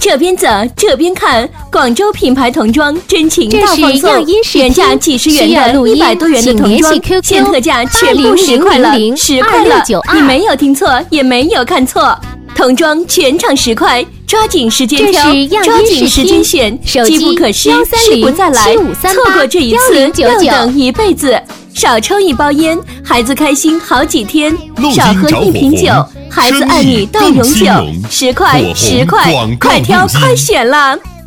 这边走，这边看，广州品牌童装真情大放送，原价几十元的100多元的童装，现特价全部10块了，10块了，你没有听错，也没有看错，童装全场10块，抓紧时间挑，抓紧时间选，机不可失，失不再来，错过这一次要等一辈子。少抽一包烟，孩子开心好几天；少喝一瓶酒，孩子爱你到永久。10块，10块，快挑快选啦！